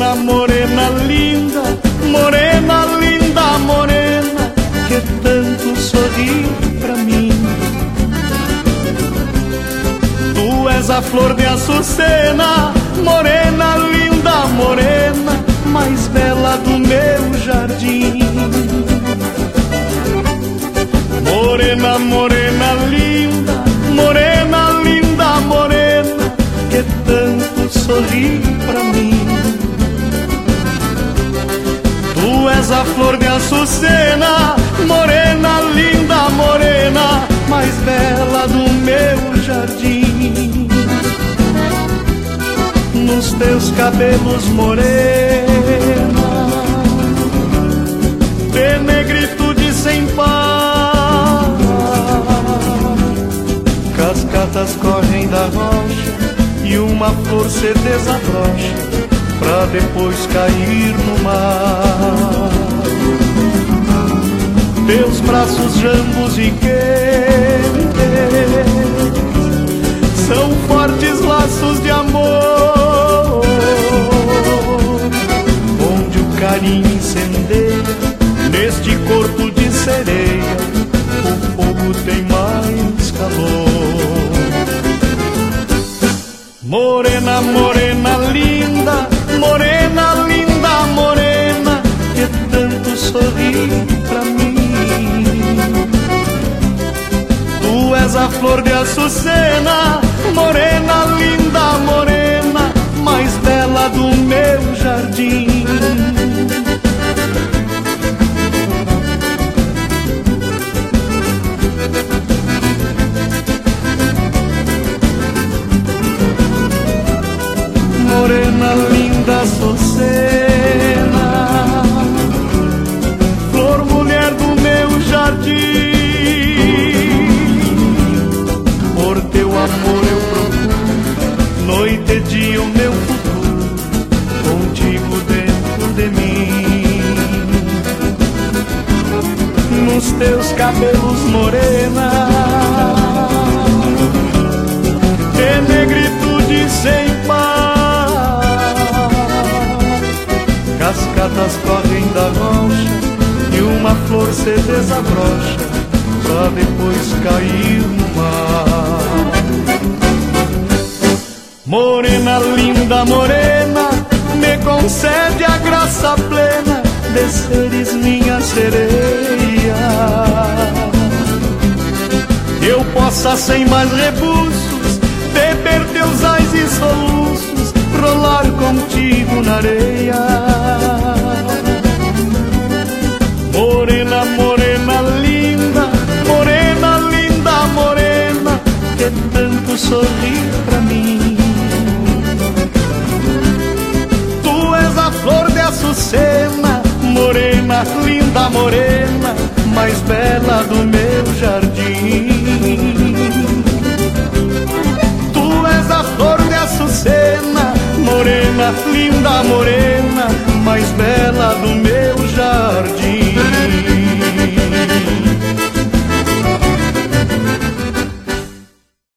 Morena, morena linda, morena linda, morena, que tanto sorri pra mim. Tu és a flor de açucena, morena linda, morena, mais bela do meu jardim. Morena, morena linda, morena linda, morena, que tanto sorri pra mim. Tu és a flor de açucena, morena linda, morena, mais bela do meu jardim. Nos teus cabelos, morena, de negritude sem par, cascatas correm da rocha e uma flor se desabrocha pra depois cair no mar. Teus braços jambos e quentes são fortes laços de amor, onde o carinho incendeia neste corpo de sereia, o fogo tem mais calor. Morena, morena linda, morena linda, morena, que tanto sorri pra mim. Tu és a flor de açucena, morena linda, morena, mais bela do meu jardim. Morena linda, açucena, flor mulher do meu jardim. Por teu amor eu procuro, noite e dia o meu futuro, contigo dentro de mim. Nos teus cabelos, morena, de negritude sem par, cascatas correm da rocha e uma flor se desabrocha pra depois cair no mar. Morena linda, morena, me concede a graça plena de seres minha sereia. Eu possa sem mais rebuços beber teus ais e soluços, rolar contigo na areia.